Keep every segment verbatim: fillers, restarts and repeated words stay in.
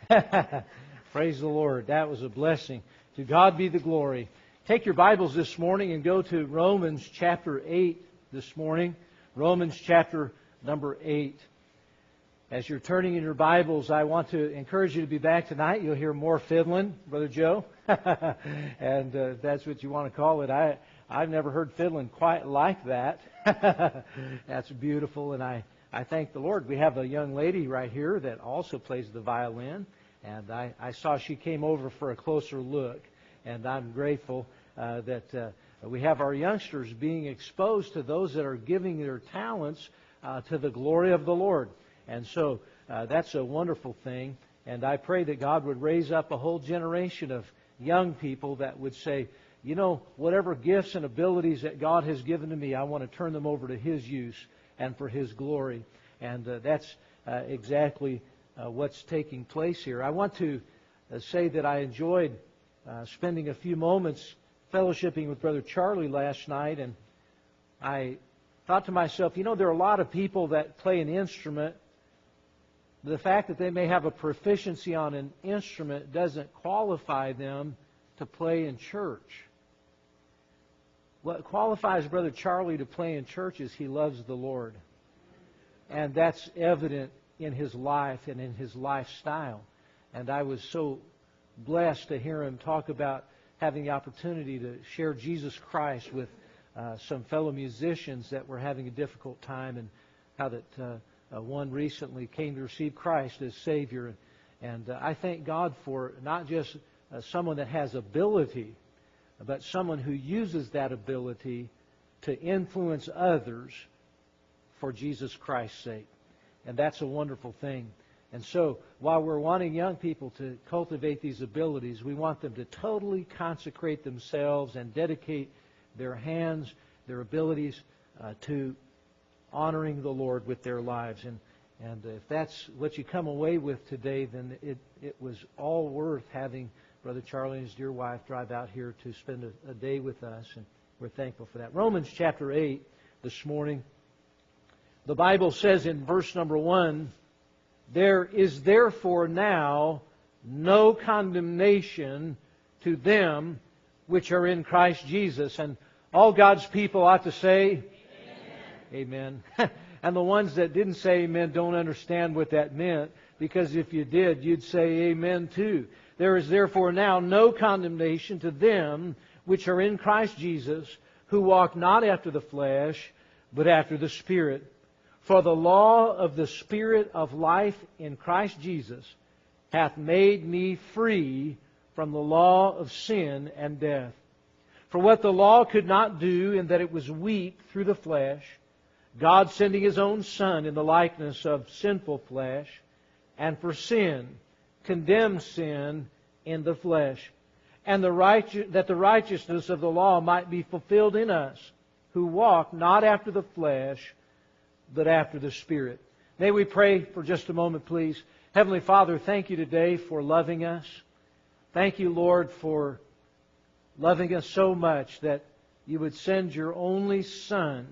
Praise the Lord. That was a blessing. To God be the glory. Take your Bibles this morning and go to Romans chapter eight this morning. Romans chapter number eight. As you're turning in your Bibles, I want to encourage you to be back tonight. You'll hear more fiddling, Brother Joe. and uh, that's what you want to call it. I, I've never heard fiddling quite like that. That's beautiful, and I, I thank the Lord. We have a young lady right here that also plays the violin, and I, I saw she came over for a closer look, and I'm grateful uh, that uh, we have our youngsters being exposed to those that are giving their talents uh, to the glory of the Lord. And so uh, that's a wonderful thing. And I pray that God would raise up a whole generation of young people that would say, you know, whatever gifts and abilities that God has given to me, I want to turn them over to His use and for His glory. And uh, that's uh, exactly uh, what's taking place here. I want to uh, say that I enjoyed uh, spending a few moments fellowshipping with Brother Charlie last night. And I thought to myself, you know, there are a lot of people that play an instrument. The fact that they may have a proficiency on an instrument doesn't qualify them to play in church. What qualifies Brother Charlie to play in church is he loves the Lord. And that's evident in his life and in his lifestyle. And I was so blessed to hear him talk about having the opportunity to share Jesus Christ with uh, some fellow musicians that were having a difficult time, and how that uh, Uh, one recently came to receive Christ as Savior. And uh, I thank God for not just uh, someone that has ability, but someone who uses that ability to influence others for Jesus Christ's sake. And that's a wonderful thing. And so, while we're wanting young people to cultivate these abilities, we want them to totally consecrate themselves and dedicate their hands, their abilities uh, to honoring the Lord with their lives. And and if that's what you come away with today, then it, it was all worth having Brother Charlie and his dear wife drive out here to spend a, a day with us, and we're thankful for that. Romans chapter eight this morning. The Bible says in verse number one, "There is therefore now no condemnation to them which are in Christ Jesus." And all God's people ought to say, Amen. And the ones that didn't say amen don't understand what that meant, because if you did, you'd say amen too. "There is therefore now no condemnation to them which are in Christ Jesus, who walk not after the flesh, but after the Spirit. For the law of the Spirit of life in Christ Jesus hath made me free from the law of sin and death. For what the law could not do, in that it was weak through the flesh, God sending His own Son in the likeness of sinful flesh, and for sin, condemned sin in the flesh, and the righteous, that the righteousness of the law might be fulfilled in us, who walk not after the flesh, but after the Spirit." May we pray for just a moment, please. Heavenly Father, thank You today for loving us. Thank You, Lord, for loving us so much that You would send Your only Son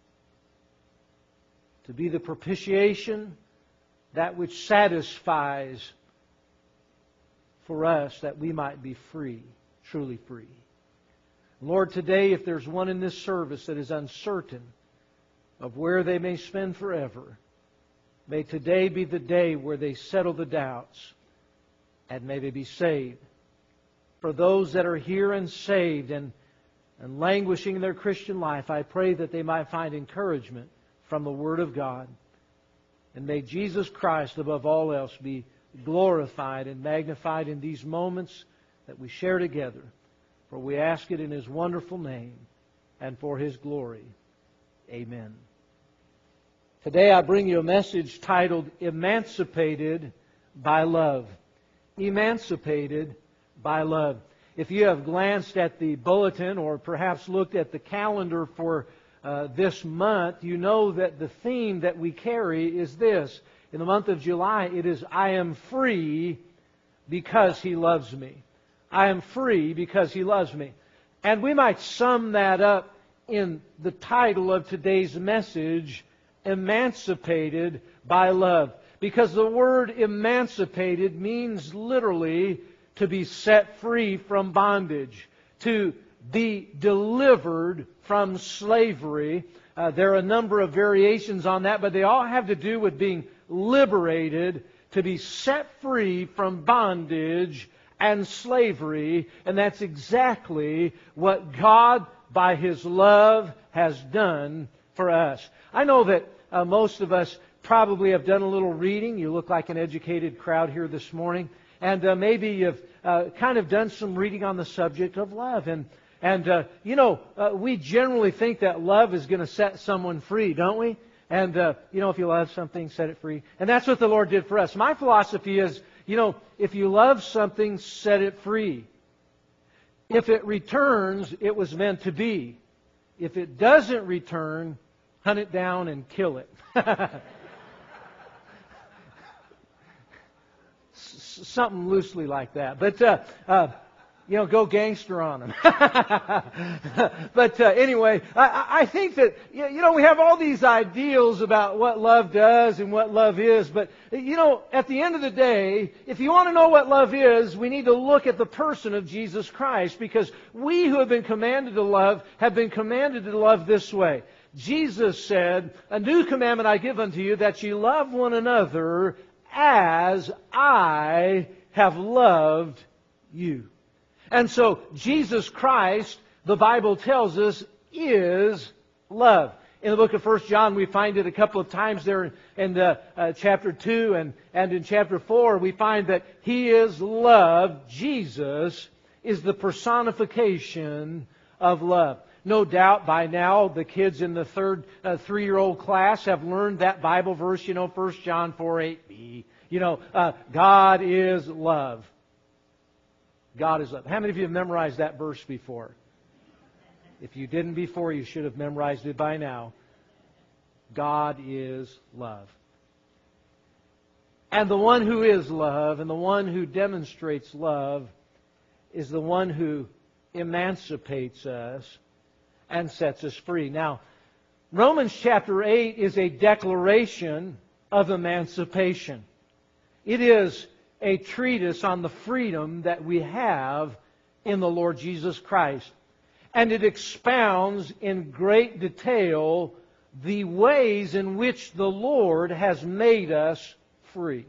to be the propitiation, that which satisfies for us, that we might be free, truly free. Lord, today, if there's one in this service that is uncertain of where they may spend forever, may today be the day where they settle the doubts, and may they be saved. For those that are here and saved and, and languishing in their Christian life, I pray that they might find encouragement from the Word of God. And may Jesus Christ, above all else, be glorified and magnified in these moments that we share together. For we ask it in His wonderful name and for His glory. Amen. Today I bring you a message titled, "Emancipated by Love." Emancipated by Love. If you have glanced at the bulletin or perhaps looked at the calendar for Uh, this month, you know that the theme that we carry is this. In the month of July, it is, "I am free because He loves me." I am free because He loves me. And we might sum that up in the title of today's message, "Emancipated by Love." because the word emancipated means literally to be set free from bondage, to be delivered from slavery. Uh, there are a number of variations on that, but they all have to do with being liberated, to be set free from bondage and slavery. And that's exactly what God, by His love, has done for us. I know that uh, most of us probably have done a little reading. You look like an educated crowd here this morning. And uh, maybe you've uh, kind of done some reading on the subject of love. And, and uh, you know, uh, we generally think that love is going to set someone free, don't we? And, uh, you know, if you love something, set it free. And that's what the Lord did for us. My philosophy is, you know, if you love something, set it free. If it returns, it was meant to be. If it doesn't return, hunt it down and kill it. Something loosely like that. But, uh, uh, you know, go gangster on them. But uh, anyway, I, I think that, you know, we have all these ideals about what love does and what love is. But, you know, at the end of the day, if you want to know what love is, we need to look at the person of Jesus Christ. Because we who have been commanded to love have been commanded to love this way. Jesus said, "A new commandment I give unto you, that ye love one another as I have loved you." And so, Jesus Christ, the Bible tells us, is love. In the book of First John, we find it a couple of times there in the, uh, chapter two and, and in chapter four, we find that He is love. Jesus is the personification of love. No doubt by now the kids in the third uh, three-year-old class have learned that Bible verse, you know, First John four eight b. You know, uh, God is love. God is love. How many of you have memorized that verse before? If you didn't before, you should have memorized it by now. God is love. And the one who is love and the one who demonstrates love is the one who emancipates us and sets us free. Now, Romans chapter eight is a declaration of emancipation. It is a treatise on the freedom that we have in the Lord Jesus Christ. And it expounds in great detail the ways in which the Lord has made us free.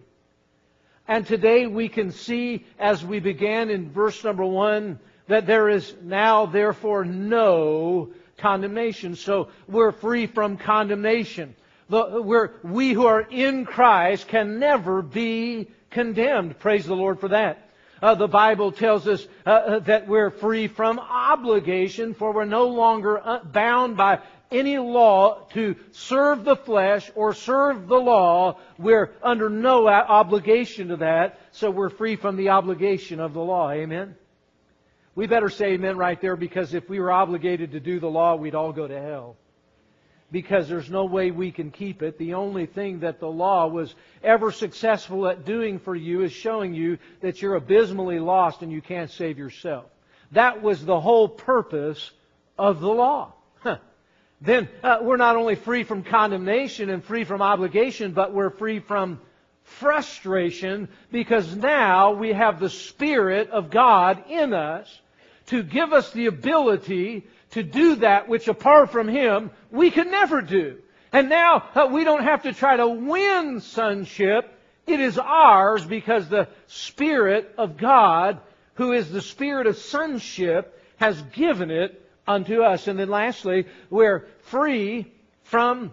And today we can see, as we began in verse number one, that there is now therefore no condemnation. So we're free from condemnation. The, we're, we who are in Christ can never be condemned. Praise the Lord for that. Uh, the Bible tells us uh, that we're free from obligation, for we're no longer bound by any law to serve the flesh or serve the law. We're under no obligation to that, so we're free from the obligation of the law. Amen? We better say amen right there, because if we were obligated to do the law, we'd all go to hell. Because there's no way we can keep it. The only thing that the law was ever successful at doing for you is showing you that you're abysmally lost and you can't save yourself. That was the whole purpose of the law. Huh. Then uh, we're not only free from condemnation and free from obligation, but we're free from frustration, because now we have the Spirit of God in us to give us the ability to do that which apart from Him we could never do. And now uh, we don't have to try to win sonship. It is ours because the Spirit of God, who is the Spirit of sonship, has given it unto us. And then lastly, we're free from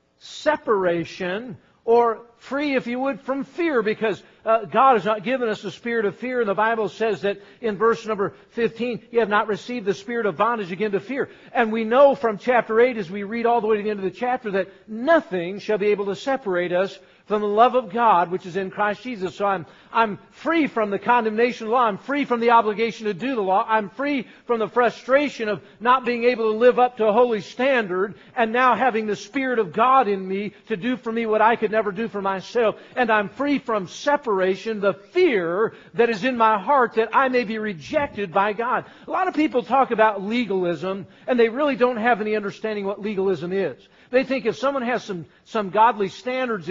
separation, or free, if you would, from fear, because uh, God has not given us the spirit of fear. And the Bible says that in verse number fifteen, you have not received the spirit of bondage again to fear. And we know from chapter eight, as we read all the way to the end of the chapter, that nothing shall be able to separate us from the love of God, which is in Christ Jesus. So I'm, I'm free from the condemnation of the law. I'm free from the obligation to do the law. I'm free from the frustration of not being able to live up to a holy standard, and now having the Spirit of God in me to do for me what I could never do for myself. And I'm free from separation, the fear that is in my heart that I may be rejected by God. A lot of people talk about legalism, and they really don't have any understanding what legalism is. They think if someone has some, some godly standards in their life,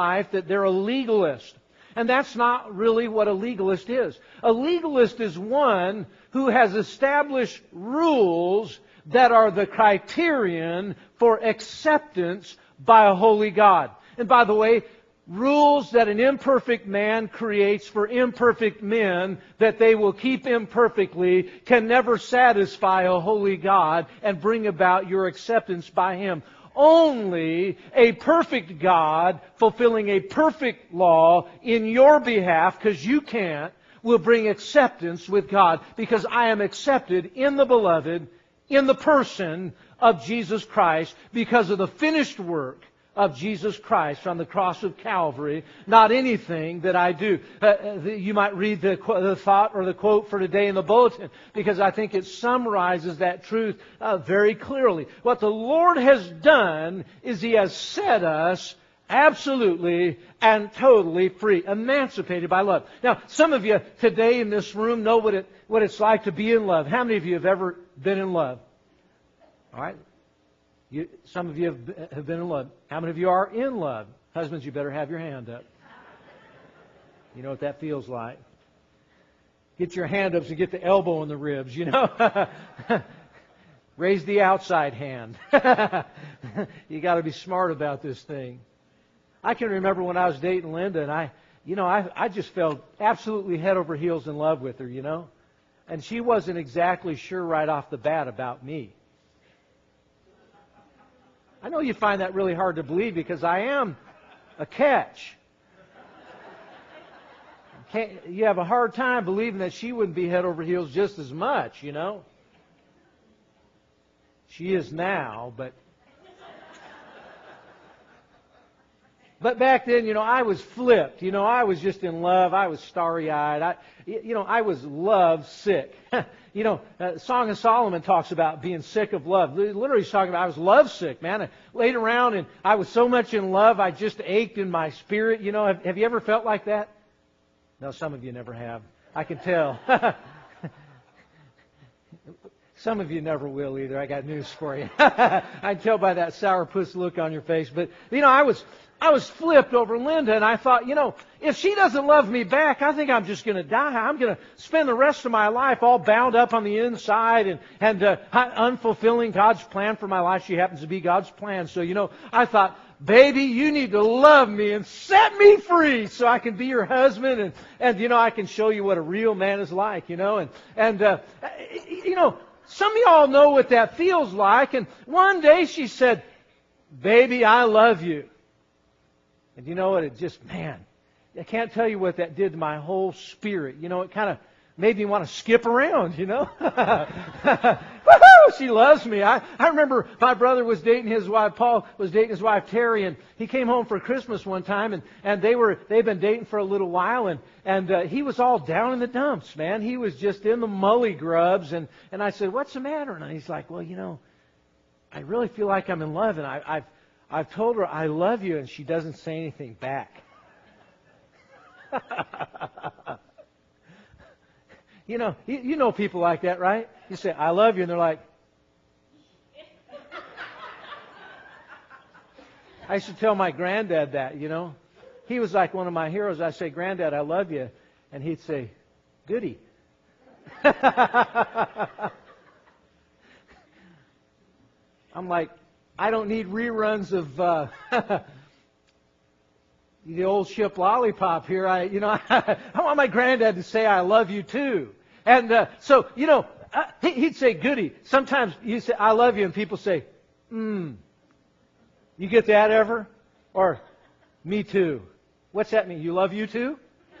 life that they're a legalist. And that's not really what a legalist is. A legalist is one who has established rules that are the criterion for acceptance by a holy God. And by the way, rules that an imperfect man creates for imperfect men that they will keep imperfectly can never satisfy a holy God and bring about your acceptance by Him. Only a perfect God fulfilling a perfect law in your behalf, because you can't, will bring acceptance with God. Because I am accepted in the Beloved, in the person of Jesus Christ, because of the finished work of Jesus Christ on the cross of Calvary, not anything that I do. Uh, you might read the, the thought or the quote for today in the bulletin, because I think it summarizes that truth uh, very clearly. What the Lord has done is He has set us absolutely and totally free, emancipated by love. Now, some of you today in this room know what it what it's like to be in love. How many of you have ever been in love? All right. You, some of you have, have been in love. How many of you are in love? Husbands, you better have your hand up. You know what that feels like. Get your hand up so you get the elbow in the ribs, you know. Raise the outside hand. You got to be smart about this thing. I can remember when I was dating Linda, and I, you know, I, I just fell absolutely head over heels in love with her, you know. And she wasn't exactly sure right off the bat about me. I know you find that really hard to believe because I am a catch. Can't, you have a hard time believing that she wouldn't be head over heels just as much, you know. She is now, but... But back then, you know, I was flipped. You know, I was just in love. I was starry-eyed. I, you know, I was love sick. You know, uh, Song of Solomon talks about being sick of love. Literally, he's talking about I was love sick, man. I laid around and I was so much in love, I just ached in my spirit. You know, have, have you ever felt like that? No, some of you never have. I can tell. Some of you never will either. I got news for you. I can tell by that sourpuss look on your face. But, you know, I was... I was flipped over Linda, and I thought, you know, if she doesn't love me back, I think I'm just going to die. I'm going to spend the rest of my life all bound up on the inside and, and uh, unfulfilling God's plan for my life. She happens to be God's plan. So, you know, I thought, baby, you need to love me and set me free so I can be your husband and, and you know, I can show you what a real man is like, you know. And, and uh, you know, some of y'all know what that feels like. And one day she said, baby, I love you. And you know what? It just, man, I can't tell you what that did to my whole spirit. You know, it kind of made me want to skip around, you know. Woohoo! She loves me. I, I remember my brother was dating his wife, Paul was dating his wife, Terry, and he came home for Christmas one time, and, and they were, they'd been dating for a little while, and, and uh, he was all down in the dumps, man. He was just in the mully grubs, and, and I said, what's the matter? And he's like, well, you know, I really feel like I'm in love, and I, I've I've told her I love you, and she doesn't say anything back. You know, you, you know people like that, right? You say, I love you, and they're like... I used to tell my granddad that, you know. He was like one of my heroes. I say, Granddad, I love you. And he'd say, goody. I'm like, I don't need reruns of uh, the old ship Lollipop here. I, you know, I, I want my granddad to say I love you too. And uh, so, you know, uh, he, he'd say goody. Sometimes you say I love you, and people say, mm. You get that ever? Or me too. What's that mean? You love you too?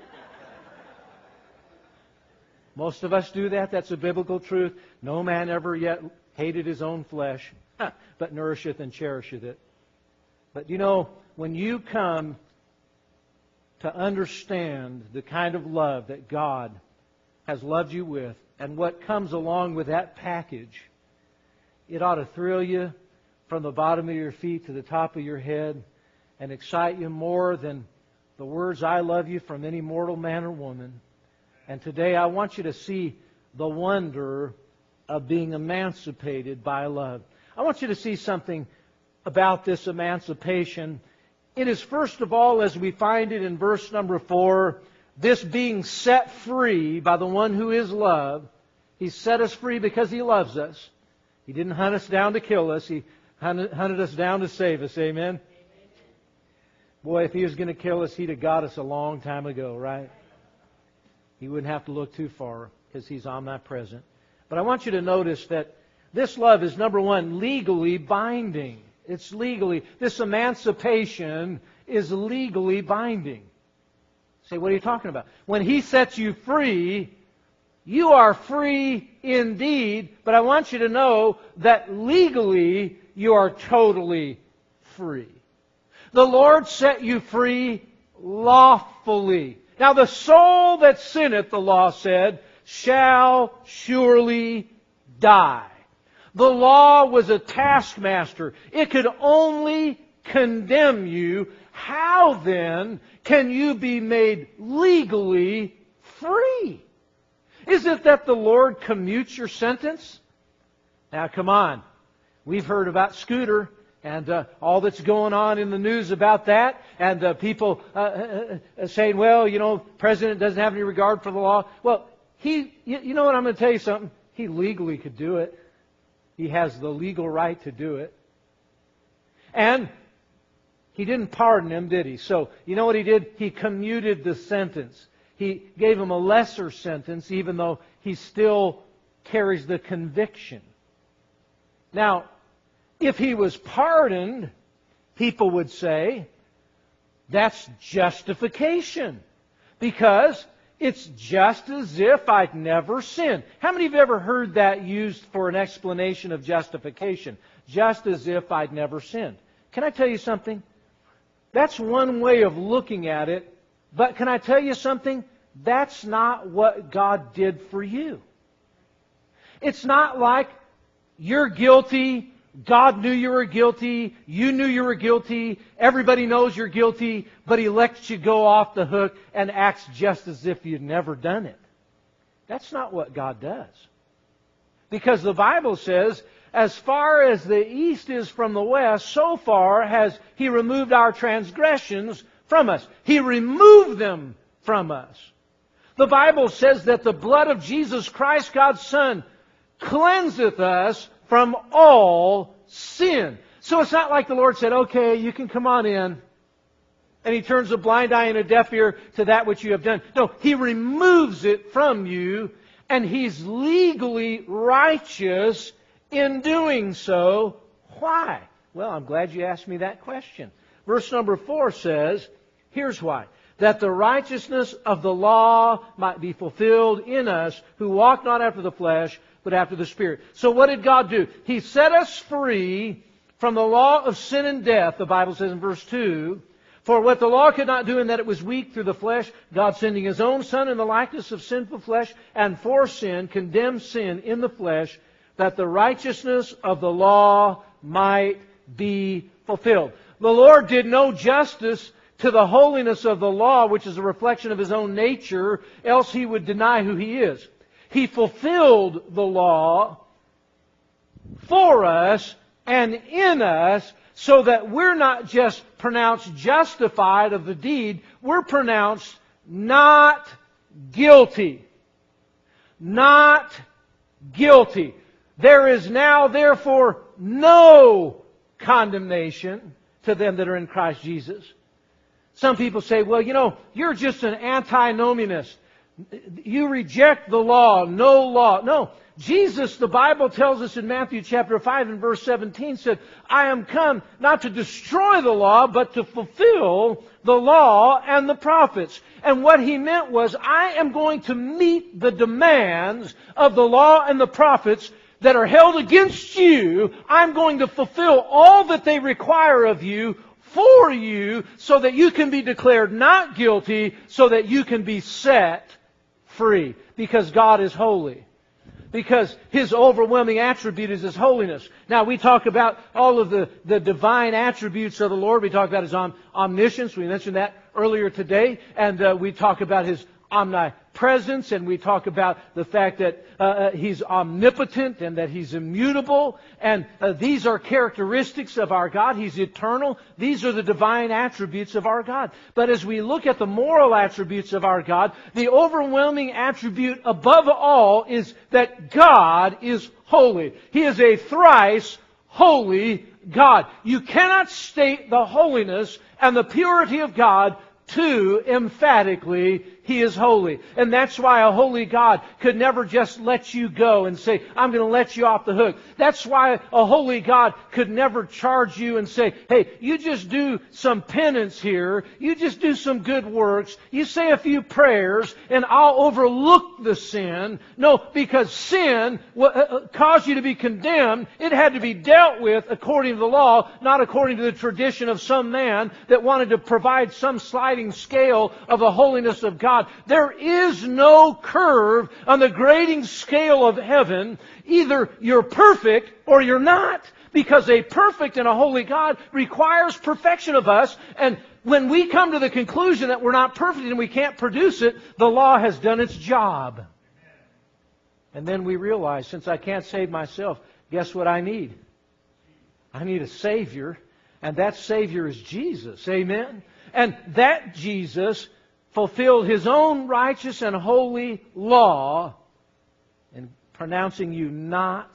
Most of us do that. That's a biblical truth. No man ever yet hated his own flesh, but nourisheth and cherisheth it. But you know, when you come to understand the kind of love that God has loved you with, and what comes along with that package, it ought to thrill you from the bottom of your feet to the top of your head and excite you more than the words I love you from any mortal man or woman. And today I want you to see the wonder of being emancipated by love. I want you to see something about this emancipation It is first of all, as we find it in verse number four, this being set free by the one who is love. He set us free because He loves us. He didn't hunt us down to kill us. He hunted, hunted us down to save us. Amen? Boy, if He was going to kill us, He'd have got us a long time ago, right? He wouldn't have to look too far because He's omnipresent. But I want you to notice that this love is, number one, legally binding. It's legally. This emancipation is legally binding. Say, what are you talking about? When He sets you free, you are free indeed, but I want you to know that legally you are totally free. The Lord set you free lawfully. Now the soul that sinneth, the law said, shall surely die. The law was a taskmaster. It could only condemn you. How then can you be made legally free? Is it that the Lord commutes your sentence? Now come on. We've heard about Scooter and uh, all that's going on in the news about that. And uh, people uh, uh, uh, saying, well, you know, the President doesn't have any regard for the law. Well, he, you, you know what, I'm going to tell you something. He legally could do it. He has the legal right to do it. And He didn't pardon him, did He? So, you know what He did? He commuted the sentence. He gave him a lesser sentence, even though he still carries the conviction. Now, if he was pardoned, people would say, that's justification. Because it's just as if I'd never sinned. How many of you ever heard that used for an explanation of justification? Just as if I'd never sinned. Can I tell you something? That's one way of looking at it. But can I tell you something? That's not what God did for you. It's not like you're guilty, God knew you were guilty, you knew you were guilty, everybody knows you're guilty, but He lets you go off the hook and acts just as if you'd never done it. That's not what God does. Because the Bible says, as far as the east is from the west, so far has He removed our transgressions from us. He removed them from us. The Bible says that the blood of Jesus Christ, God's Son, cleanseth us from all sin. So it's not like the Lord said, okay, you can come on in. And He turns a blind eye and a deaf ear to that which you have done. No, He removes it from you, and He's legally righteous in doing so. Why? Well, I'm glad you asked me that question. Verse number four says, here's why. That the righteousness of the law might be fulfilled in us who walk not after the flesh, but after the Spirit. So what did God do? He set us free from the law of sin and death, the Bible says in verse two. For what the law could not do in that it was weak through the flesh, God sending His own Son in the likeness of sinful flesh, and for sin, condemned sin in the flesh, that the righteousness of the law might be fulfilled. The Lord did no justice to the holiness of the law, which is a reflection of His own nature, else He would deny who He is. He fulfilled the law for us and in us, so that we're not just pronounced justified of the deed, we're pronounced not guilty. Not guilty. There is now, therefore, no condemnation to them that are in Christ Jesus. Some people say, well, you know, you're just an antinomianist. You reject the law, no law. No, Jesus, the Bible tells us in Matthew chapter five and verse seventeen, said, I am come not to destroy the law, but to fulfill the law and the prophets. And what He meant was, I am going to meet the demands of the law and the prophets that are held against you. I'm going to fulfill all that they require of you for you, so that you can be declared not guilty, so that you can be set free. Because God is holy. Because His overwhelming attribute is His holiness. Now, we talk about all of the, the divine attributes of the Lord. We talk about His om- omniscience. We mentioned that earlier today. And uh, we talk about His omnipresence. presence, and we talk about the fact that uh, He's omnipotent and that He's immutable. And uh, these are characteristics of our God. He's eternal. These are the divine attributes of our God. But as we look at the moral attributes of our God, the overwhelming attribute above all is that God is holy. He is a thrice holy God. You cannot state the holiness and the purity of God too emphatically. He is holy. And that's why a holy God could never just let you go and say, I'm going to let you off the hook. That's why a holy God could never charge you and say, hey, you just do some penance here. You just do some good works. You say a few prayers and I'll overlook the sin. No, because sin caused you to be condemned. It had to be dealt with according to the law, not according to the tradition of some man that wanted to provide some sliding scale of the holiness of God. There is no curve on the grading scale of heaven. Either you're perfect or you're not. Because a perfect and a holy God requires perfection of us. And when we come to the conclusion that we're not perfect and we can't produce it, the law has done its job. And then we realize, since I can't save myself, guess what I need? I need a Savior. And that Savior is Jesus. Amen? And that Jesus fulfilled His own righteous and holy law in pronouncing you not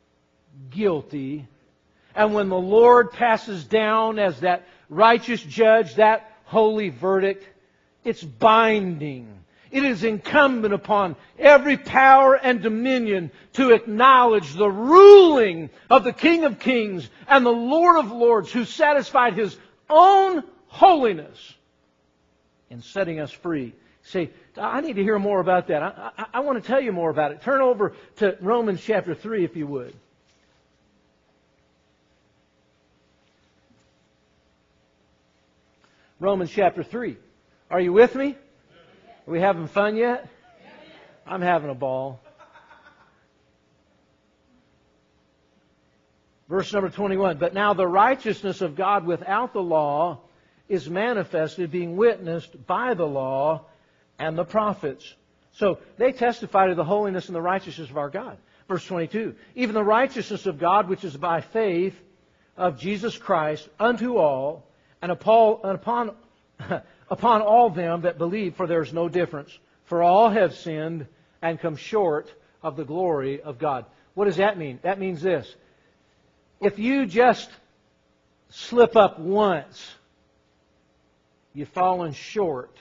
guilty. And when the Lord passes down as that righteous judge, that holy verdict, it's binding. It is incumbent upon every power and dominion to acknowledge the ruling of the King of Kings and the Lord of Lords, who satisfied His own holiness in setting us free. Say, I need to hear more about that. I, I, I want to tell you more about it. Turn over to Romans chapter three, if you would. Romans chapter three. Are you with me? Are we having fun yet? I'm having a ball. Verse number twenty-one. But now the righteousness of God without the law is manifested, being witnessed by the law and the prophets. So they testify to the holiness and the righteousness of our God. Verse twenty-two. Even the righteousness of God, which is by faith of Jesus Christ, unto all, and upon, upon all them that believe, for there is no difference. For all have sinned and come short of the glory of God. What does that mean? That means this. If you just slip up once, you've fallen short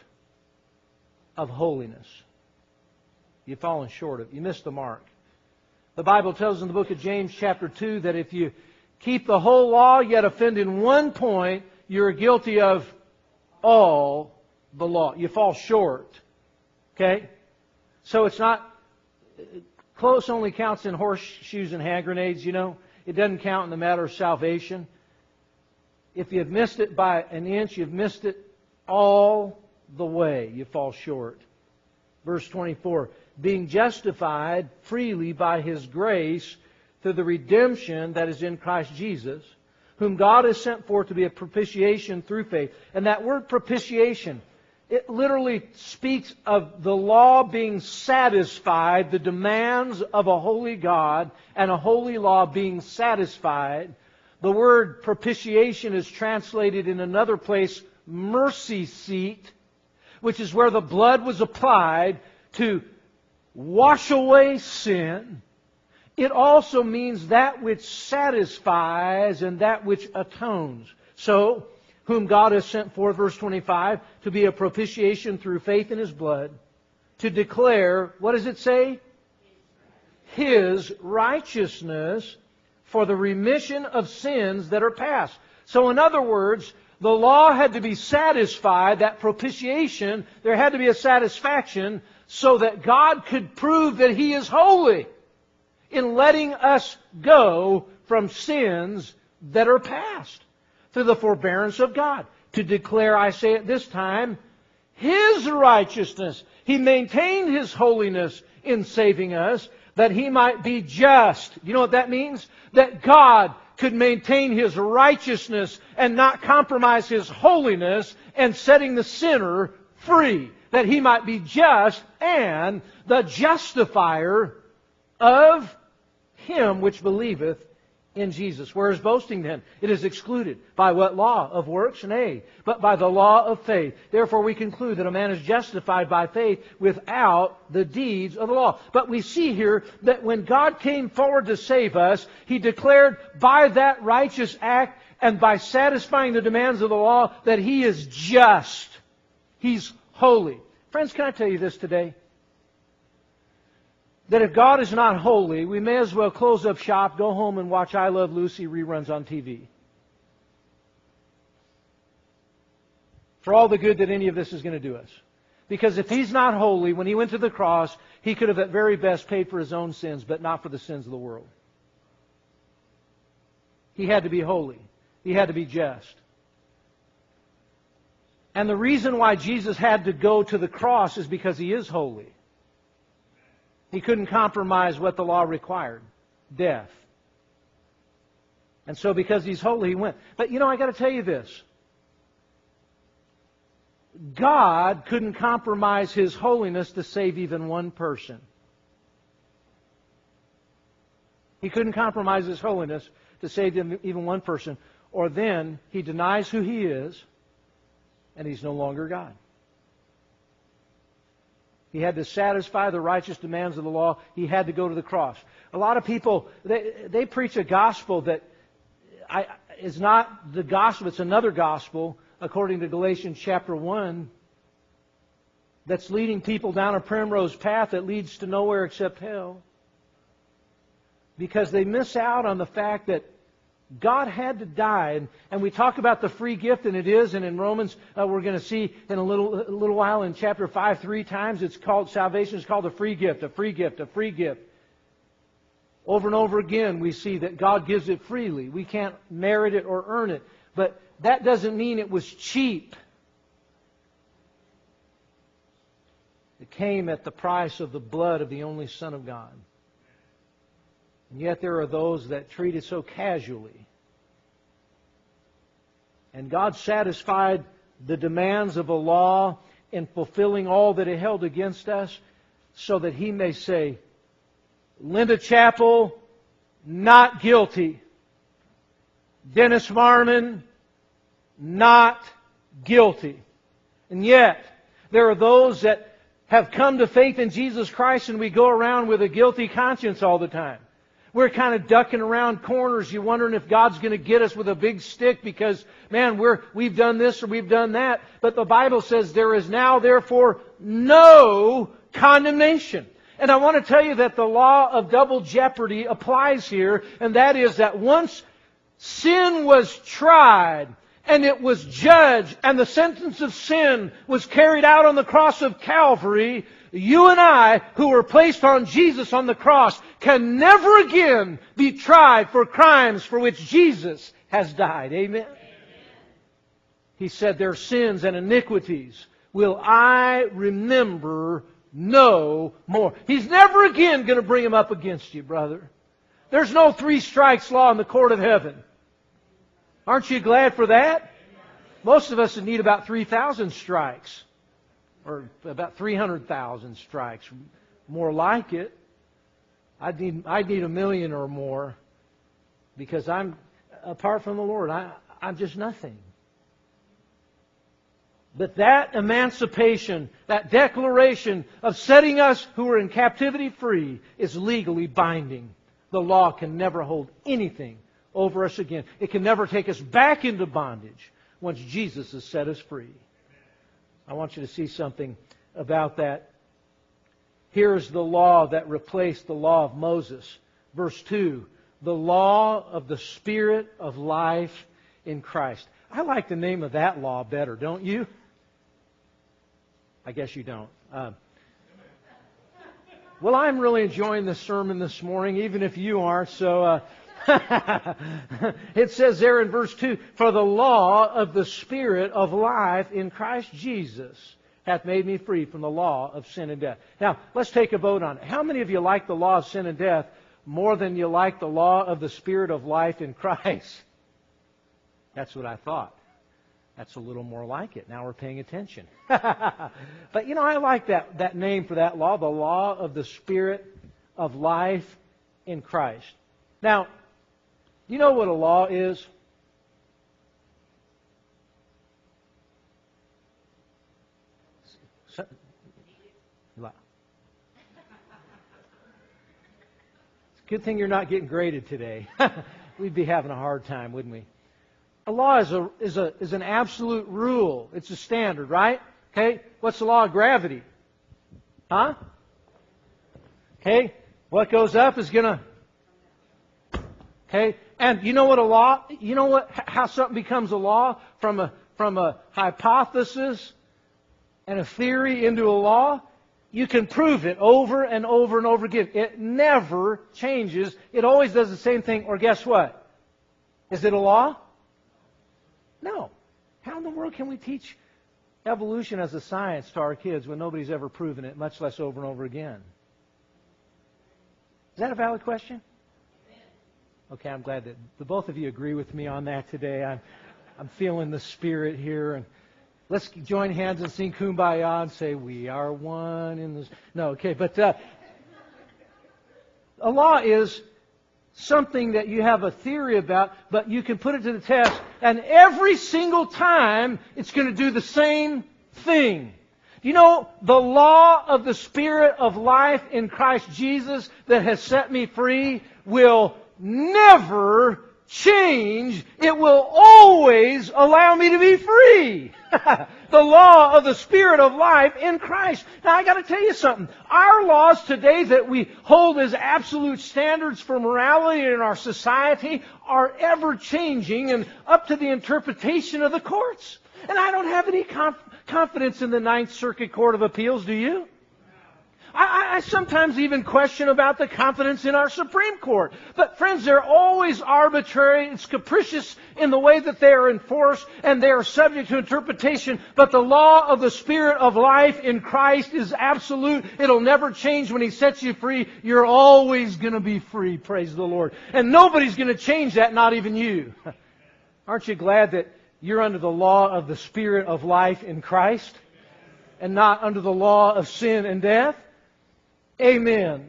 of holiness. You've fallen short of it. You missed the mark. The Bible tells in the book of James chapter two that if you keep the whole law yet offend in one point, you're guilty of all the law. You fall short. Okay? So it's not... Close only counts in horseshoes and hand grenades, you know. It doesn't count in the matter of salvation. If you've missed it by an inch, you've missed it all the way. You fall short. Verse twenty-four. Being justified freely by His grace through the redemption that is in Christ Jesus, whom God has sent forth to be a propitiation through faith. And that word propitiation, it literally speaks of the law being satisfied, the demands of a holy God and a holy law being satisfied. The word propitiation is translated in another place, mercy seat, which is where the blood was applied to wash away sin. It also means that which satisfies and that which atones. So, whom God has sent forth, verse twenty-five, to be a propitiation through faith in His blood, to declare, what does it say? His righteousness for the remission of sins that are past. So in other words, the law had to be satisfied, that propitiation, there had to be a satisfaction so that God could prove that He is holy in letting us go from sins that are past through the forbearance of God. To declare, I say at this time, His righteousness. He maintained His holiness in saving us, that He might be just. You know what that means? That God could maintain His righteousness and not compromise His holiness and setting the sinner free. that He might be just and the justifier of him which believeth in Jesus. Where is boasting then? It is excluded. By what law? Of works? Nay, but by the law of faith. Therefore we conclude that a man is justified by faith without the deeds of the law. But we see here that when God came forward to save us, He declared by that righteous act and by satisfying the demands of the law that He is just. He's holy. Friends, can I tell you this today? That if God is not holy, we may as well close up shop, go home and watch I Love Lucy reruns on T V. For all the good that any of this is going to do us. Because if He's not holy, when He went to the cross, He could have at very best paid for His own sins, but not for the sins of the world. He had to be holy. He had to be just. And the reason why Jesus had to go to the cross is because He is holy. He couldn't compromise what the law required. Death. And so because He's holy, He went. But you know, I got to tell you this. God couldn't compromise His holiness to save even one person. He couldn't compromise His holiness to save even one person. Or then He denies who He is, and He's no longer God. He had to satisfy the righteous demands of the law. He had to go to the cross. A lot of people, they, they preach a gospel that I, is not the gospel. It's another gospel, according to Galatians chapter one, that's leading people down a primrose path that leads to nowhere except hell. Because they miss out on the fact that God had to die. And, and we talk about the free gift, and it is. And in Romans, uh, we're going to see in a little a little while in chapter five, three times, it's called, salvation is called a free gift, a free gift, a free gift. Over and over again, we see that God gives it freely. We can't merit it or earn it. But that doesn't mean it was cheap. It came at the price of the blood of the only Son of God. And yet there are those that treat it so casually. And God satisfied the demands of a law in fulfilling all that it held against us so that He may say, Linda Chapel, not guilty. Dennis Marmon, not guilty. And yet, there are those that have come to faith in Jesus Christ, and we go around with a guilty conscience all the time. We're kind of ducking around corners. You're wondering if God's going to get us with a big stick because, man, we're, we've done this or we've done that. But the Bible says there is now, therefore, no condemnation. And I want to tell you that the law of double jeopardy applies here, and that is that once sin was tried and it was judged and the sentence of sin was carried out on the cross of Calvary, you and I, who were placed on Jesus on the cross, can never again be tried for crimes for which Jesus has died. Amen? Amen. He said, their sins and iniquities will I remember no more. He's never again going to bring them up against you, brother. There's no three strikes law in the court of heaven. Aren't you glad for that? Most of us would need about three thousand strikes. Or about three hundred thousand strikes. More like it. I'd need, I'd need a million or more. Because I'm, apart from the Lord, I, I'm just nothing. But that emancipation, that declaration of setting us who are in captivity free is legally binding. The law can never hold anything over us again. It can never take us back into bondage once Jesus has set us free. I want you to see something about that. Here's the law that replaced the law of Moses. Verse two, the law of the Spirit of life in Christ. I like the name of that law better, don't you? I guess you don't. Uh, well, I'm really enjoying this sermon this morning, even if you aren't. So uh, it says there in verse two, for the law of the Spirit of life in Christ Jesus hath made me free from the law of sin and death. Now, let's take a vote on it. How many of you like the law of sin and death more than you like the law of the Spirit of life in Christ? That's what I thought. That's a little more like it. Now we're paying attention. But, you know, I like that, that name for that law, the law of the Spirit of life in Christ. Now, you know what a law is? So, it's a good thing you're not getting graded today. We'd be having a hard time, wouldn't we? A law is a is a is an absolute rule. It's a standard, right? Okay? What's the law of gravity? Huh? Okay? What goes up is gonna. Okay? And you know what a law? You know what? How something becomes a law from a from a hypothesis and a theory into a law? You can prove it over and over and over again. It never changes. It always does the same thing. Or guess what? Is it a law? No. How in the world can we teach evolution as a science to our kids when nobody's ever proven it, much less over and over again? Is that a valid question? Okay, I'm glad that the both of you agree with me on that today. I'm, I'm feeling the Spirit here. And let's join hands and sing Kumbaya and say, we are one in this. No, okay, but uh, a law is something that you have a theory about, but you can put it to the test, and every single time it's going to do the same thing. You know, the law of the Spirit of life in Christ Jesus that has set me free will never change. It will always allow me to be free. The law of the Spirit of life in Christ. Now I got to tell you something. Our laws today that we hold as absolute standards for morality in our society are ever changing and up to the interpretation of the courts. And I don't have any conf- confidence in the Ninth Circuit Court of Appeals, do you? I, I sometimes even question about the confidence in our Supreme Court. But friends, they're always arbitrary. It's capricious in the way that they are enforced, and they are subject to interpretation. But the law of the Spirit of life in Christ is absolute. It'll never change. When He sets you free, you're always going to be free. Praise the Lord. And nobody's going to change that, not even you. Aren't you glad that you're under the law of the Spirit of life in Christ and not under the law of sin and death? Amen.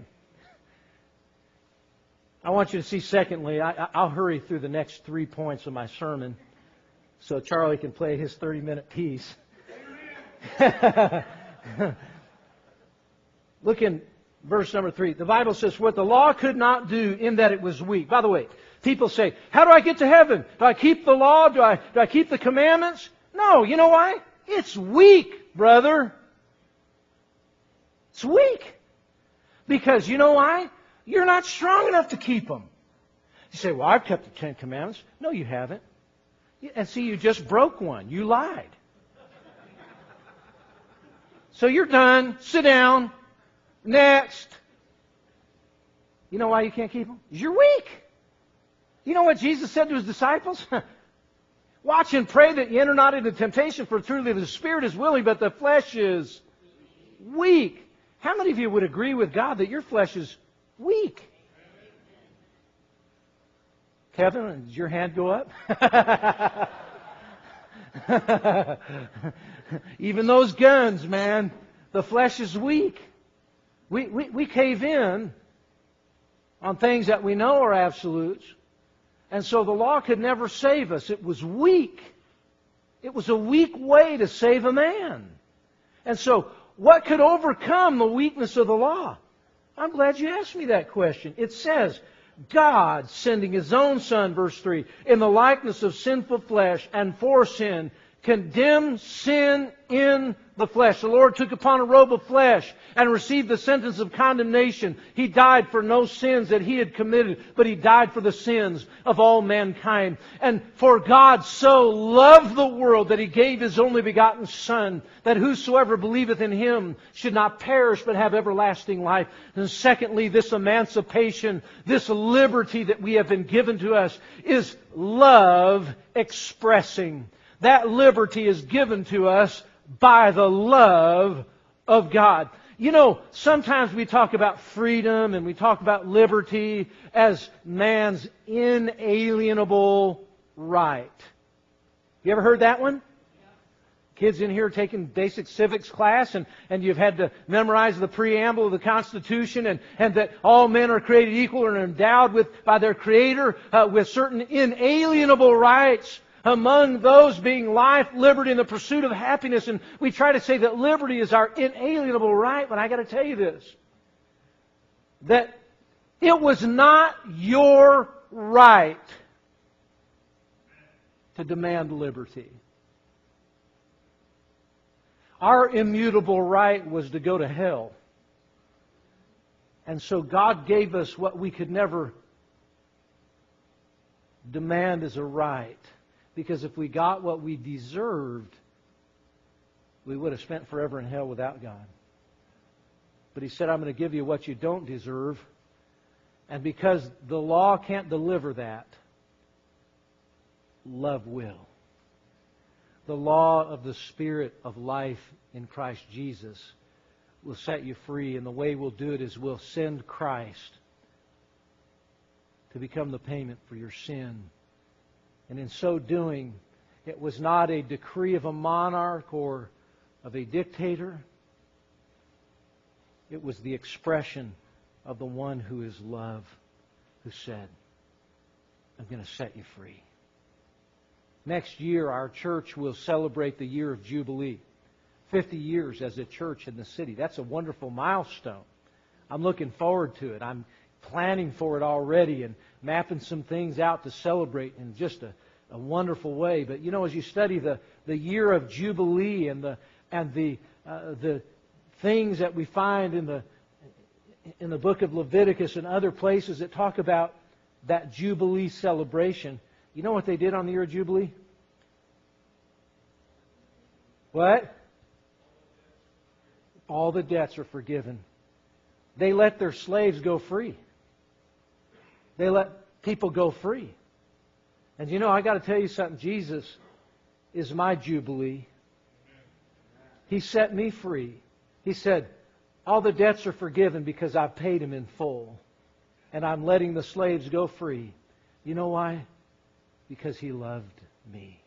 I want you to see, secondly, I, I'll hurry through the next three points of my sermon so Charlie can play his thirty-minute piece. Look in verse number three. The Bible says, what the law could not do in that it was weak. By the way, people say, how do I get to heaven? Do I keep the law? Do I, do I keep the commandments? No, you know why? It's weak, brother. It's weak. Because you know why? You're not strong enough to keep them. You say, well, I've kept the Ten Commandments. No, you haven't. And see, you just broke one. You lied. So you're done. Sit down. Next. You know why you can't keep them? Because you're weak. You know what Jesus said to His disciples? Watch and pray that you enter not into temptation, for truly the Spirit is willing, but the flesh is weak. How many of you would agree with God that your flesh is weak? Kevin, does your hand go up? Even those guns, man, the flesh is weak. We, we, we cave in on things that we know are absolutes. And so the law could never save us. It was weak. It was a weak way to save a man. And so, what could overcome the weakness of the law? I'm glad you asked me that question. It says, God sending His own Son, verse three, in the likeness of sinful flesh and for sin, condemned sin in the flesh. The Lord took upon a robe of flesh and received the sentence of condemnation. He died for no sins that He had committed, but He died for the sins of all mankind. And for God so loved the world that He gave His only begotten Son, that whosoever believeth in Him should not perish but have everlasting life. And secondly, this emancipation, this liberty that we have been given to us is love expressing. That liberty is given to us by the love of God. You know, sometimes we talk about freedom and we talk about liberty as man's inalienable right. You ever heard that one? Kids in here taking basic civics class, and, and you've had to memorize the preamble of the Constitution, and, and that all men are created equal and are endowed with, by their Creator uh, with certain inalienable rights, among those being life, liberty, and the pursuit of happiness. And we try to say that liberty is our inalienable right, but I got to tell you this, that it was not your right to demand liberty. Our immutable right was to go to hell. And so God gave us what we could never demand as a right. Because if we got what we deserved, we would have spent forever in hell without God. But He said, I'm going to give you what you don't deserve. And because the law can't deliver that, love will. The law of the Spirit of life in Christ Jesus will set you free. And the way we'll do it is we'll send Christ to become the payment for your sin. And in so doing, it was not a decree of a monarch or of a dictator. It was the expression of the one who is love, who said, I'm going to set you free. Next year, our church will celebrate the year of Jubilee. fifty years as a church in the city. That's a wonderful milestone. I'm looking forward to it. I'm planning for it already and mapping some things out to celebrate in just a, a wonderful way. But you know, as you study the, the year of Jubilee and the and the uh, the things that we find in the in the book of Leviticus and other places that talk about that Jubilee celebration, you know what they did on the year of Jubilee? What? All the debts are forgiven. They let their slaves go free. They let people go free. And you know, I got to tell you something. Jesus is my Jubilee. He set me free. He said, all the debts are forgiven because I've paid them in full. And I'm letting the slaves go free. You know why? Because He loved me.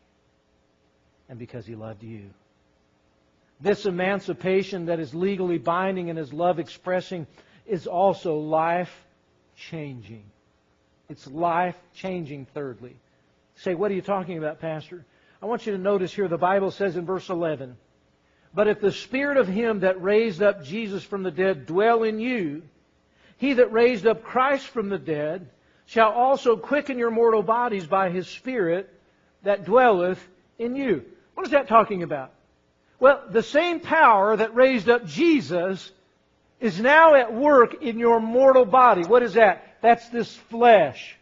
And because He loved you. This emancipation that is legally binding and is love expressing is also life-changing. It's life-changing, thirdly. Say, what are you talking about, Pastor? I want you to notice here the Bible says in verse eleven, but if the Spirit of Him that raised up Jesus from the dead dwell in you, He that raised up Christ from the dead shall also quicken your mortal bodies by His Spirit that dwelleth in you. What is that talking about? Well, the same power that raised up Jesus is now at work in your mortal body. What is that? That's this flesh.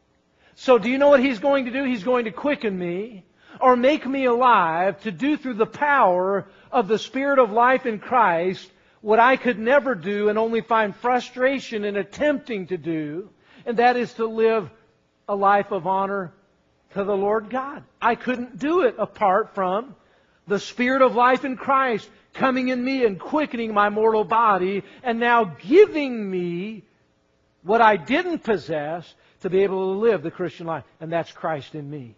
So do you know what He's going to do? He's going to quicken me or make me alive to do through the power of the Spirit of life in Christ what I could never do and only find frustration in attempting to do, and that is to live a life of honor to the Lord God. I couldn't do it apart from the Spirit of life in Christ coming in me and quickening my mortal body and now giving me what I didn't possess to be able to live the Christian life. And that's Christ in me.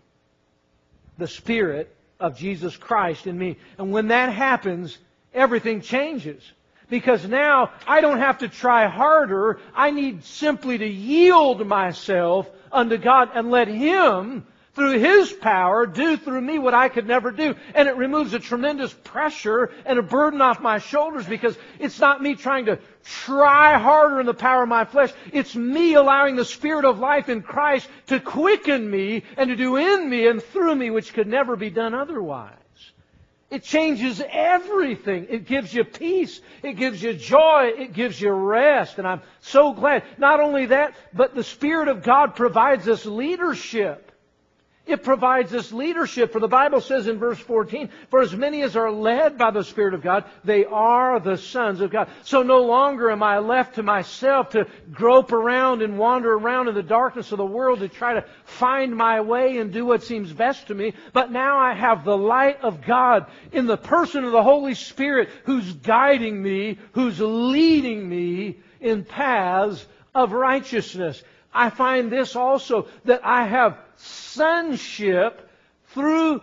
The Spirit of Jesus Christ in me. And when that happens, everything changes. Because now I don't have to try harder. I need simply to yield myself unto God and let Him, through His power, do through me what I could never do. And it removes a tremendous pressure and a burden off my shoulders because it's not me trying to try harder in the power of my flesh. It's me allowing the Spirit of life in Christ to quicken me and to do in me and through me which could never be done otherwise. It changes everything. It gives you peace. It gives you joy. It gives you rest. And I'm so glad. Not only that, but the Spirit of God provides us leadership. It provides us leadership. For the Bible says in verse fourteen, for as many as are led by the Spirit of God, they are the sons of God. So no longer am I left to myself to grope around and wander around in the darkness of the world to try to find my way and do what seems best to me. But now I have the light of God in the person of the Holy Spirit who's guiding me, who's leading me in paths of righteousness. I find this also, that I have sonship through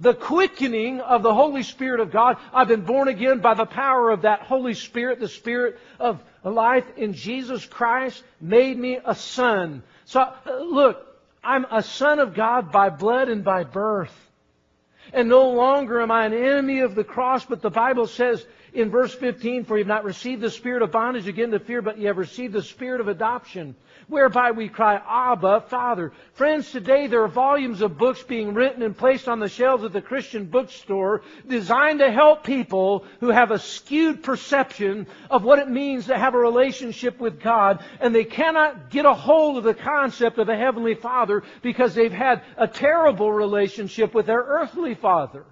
the quickening of the Holy Spirit of God. I've been born again by the power of that Holy Spirit, the Spirit of life in Jesus Christ, made me a son. So, uh, look, I'm a son of God by blood and by birth. And no longer am I an enemy of the cross, but the Bible says in verse fifteen, "For you have not received the spirit of bondage again to fear, but you have received the spirit of adoption, whereby we cry, Abba, Father." Friends, today there are volumes of books being written and placed on the shelves of the Christian bookstore designed to help people who have a skewed perception of what it means to have a relationship with God, and they cannot get a hold of the concept of a Heavenly Father because they've had a terrible relationship with their earthly father.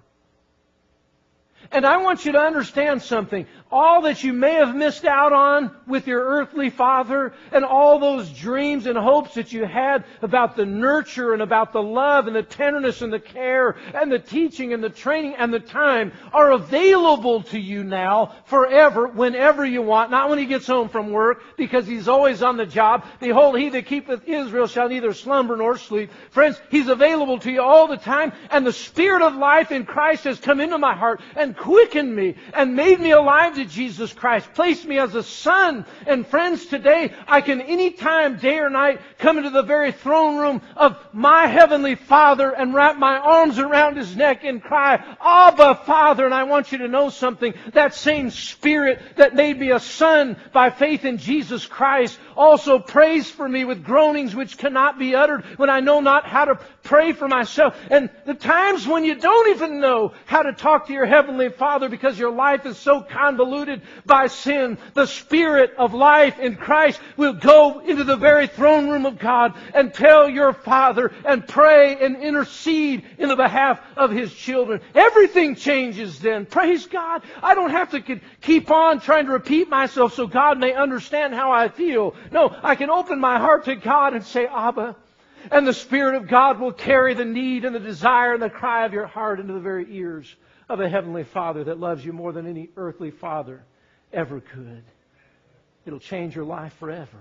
And I want you to understand something. All that you may have missed out on with your earthly father, and all those dreams and hopes that you had about the nurture and about the love and the tenderness and the care and the teaching and the training and the time, are available to you now forever, whenever you want. Not when he gets home from work, because he's always on the job. Behold, he that keepeth Israel shall neither slumber nor sleep. Friends, he's available to you all the time, and the Spirit of life in Christ has come into my heart and quickened me and made me alive to Jesus Christ, placed me as a son. And friends, today I can anytime, day or night, come into the very throne room of my Heavenly Father and wrap my arms around His neck and cry, Abba, Father. And I want you to know something. That same Spirit that made me a son by faith in Jesus Christ also prays for me with groanings which cannot be uttered when I know not how to pray for myself. And the times when you don't even know how to talk to your Heavenly Father because your life is so convoluted by sin, the Spirit of life in Christ will go into the very throne room of God and tell your Father and pray and intercede in the behalf of His children. Everything changes then. Praise God. I don't have to keep on trying to repeat myself so God may understand how I feel. No, I can open my heart to God and say, Abba. And the Spirit of God will carry the need and the desire and the cry of your heart into the very ears of a Heavenly Father that loves you more than any earthly father ever could. It'll change your life forever.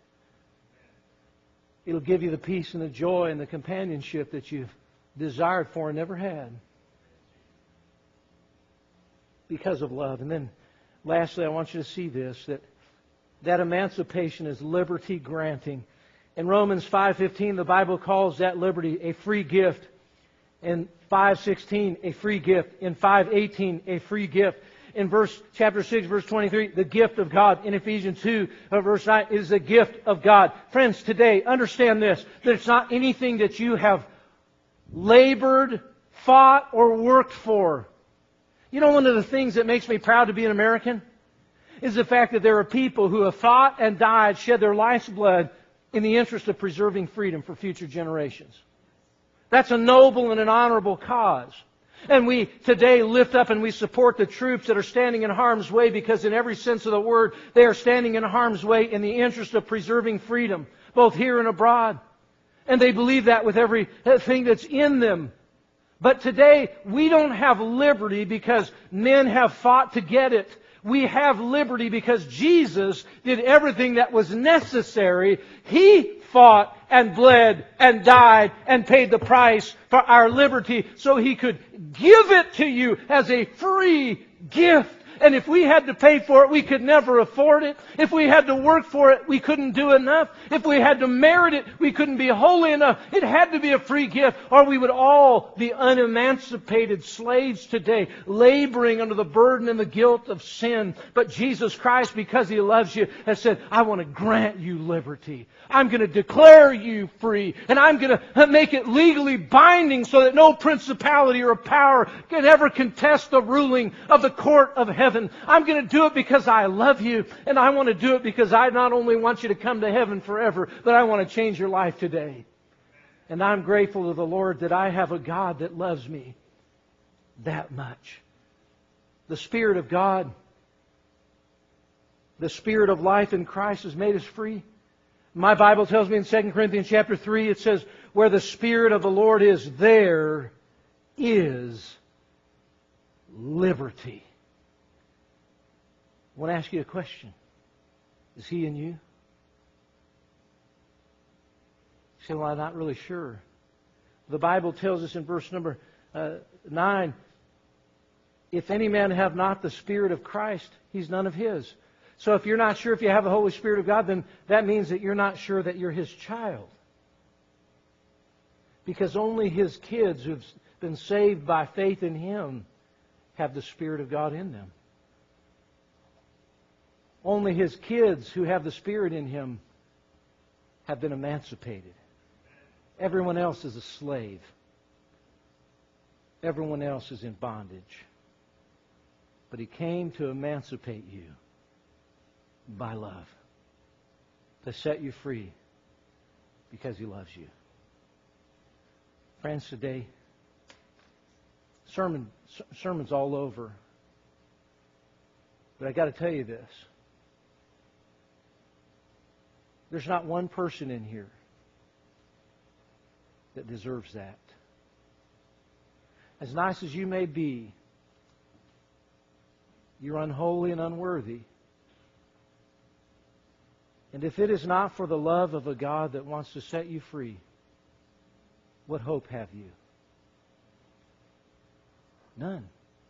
It'll give you the peace and the joy and the companionship that you've desired for and never had. Because of love. And then lastly, I want you to see this, that that emancipation is liberty granting. In Romans five fifteen, the Bible calls that liberty a free gift. In five sixteen, a free gift. In five eighteen, a free gift. In verse chapter six, verse twenty-three, the gift of God. In Ephesians two, verse nine, is the gift of God. Friends, today, understand this, that it's not anything that you have labored, fought, or worked for. You know, one of the things that makes me proud to be an American is the fact that there are people who have fought and died, shed their life's blood in the interest of preserving freedom for future generations. That's a noble and an honorable cause. And we today lift up and we support the troops that are standing in harm's way, because in every sense of the word, they are standing in harm's way in the interest of preserving freedom, both here and abroad. And they believe that with everything that's in them. But today, we don't have liberty because men have fought to get it. We have liberty because Jesus did everything that was necessary. He fought and bled and died and paid the price for our liberty so He could give it to you as a free gift. And if we had to pay for it, we could never afford it. If we had to work for it, we couldn't do enough. If we had to merit it, we couldn't be holy enough. It had to be a free gift, or we would all be unemancipated slaves today, laboring under the burden and the guilt of sin. But Jesus Christ, because He loves you, has said, I want to grant you liberty. I'm going to declare you free, and I'm going to make it legally binding so that no principality or power can ever contest the ruling of the court of heaven. I'm going to do it because I love you, and I want to do it because I not only want you to come to heaven forever, but I want to change your life today. And I'm grateful to the Lord that I have a God that loves me that much. The Spirit of God, the Spirit of life in Christ has made us free. My Bible tells me in Second Corinthians chapter three, it says, where the Spirit of the Lord is, there is liberty. I want to ask you a question. Is He in you? You say, well, I'm not really sure. The Bible tells us in verse number uh, nine, if any man have not the Spirit of Christ, he's none of His. So if you're not sure if you have the Holy Spirit of God, then that means that you're not sure that you're His child. Because only His kids who've been saved by faith in Him have the Spirit of God in them. Only His kids who have the Spirit in Him have been emancipated. Everyone else is a slave. Everyone else is in bondage. But He came to emancipate you by love, to set you free because He loves you. Friends, today, sermon sermon's all over. But I got to tell you this. There's not one person in here that deserves that. As nice as you may be, you're unholy and unworthy. And if it is not for the love of a God that wants to set you free, what hope have you? None.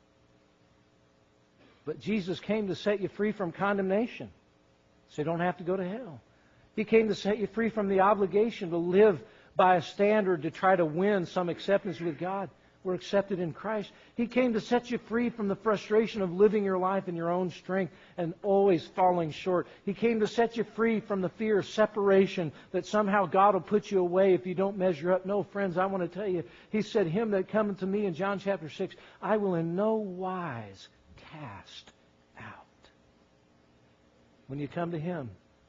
But Jesus came to set you free from condemnation, so you don't have to go to hell. He came to set you free from the obligation to live by a standard to try to win some acceptance with God. We're accepted in Christ. He came to set you free from the frustration of living your life in your own strength and always falling short. He came to set you free from the fear of separation, that somehow God will put you away if you don't measure up. No, friends, I want to tell you, He said, Him that cometh to me in John chapter six, I will in no wise cast out. When you come to Him,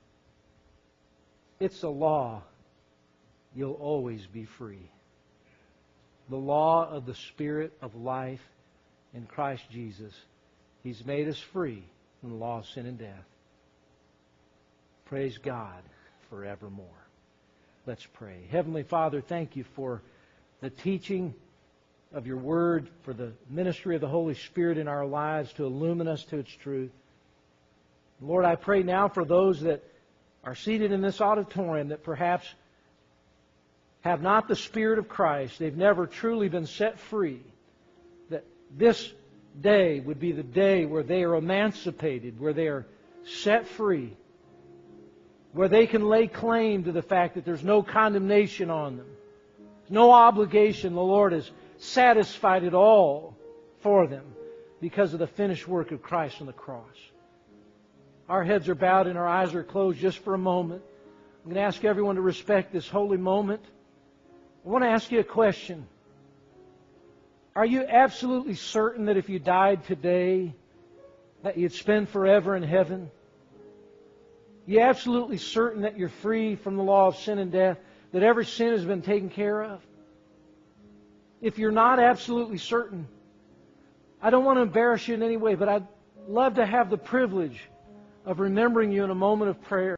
it's a law. You'll always be free. The law of the Spirit of life in Christ Jesus. He's made us free from the law of sin and death. Praise God forevermore. Let's pray. Heavenly Father, thank You for the teaching of Your Word, for the ministry of the Holy Spirit in our lives to illumine us to its truth. Lord, I pray now for those that are seated in this auditorium that perhaps have not the Spirit of Christ. They've never truly been set free. That this day would be the day where they are emancipated, where they are set free, where they can lay claim to the fact that there's no condemnation on them. There's no obligation. The Lord has satisfied it all for them because of the finished work of Christ on the cross. Our heads are bowed and our eyes are closed just for a moment. I'm going to ask everyone to respect this holy moment. I want to ask you a question. Are you absolutely certain that if you died today, that you'd spend forever in heaven? You absolutely certain that you're free from the law of sin and death, that every sin has been taken care of? If you're not absolutely certain, I don't want to embarrass you in any way, but I'd love to have the privilege of remembering you in a moment of prayer.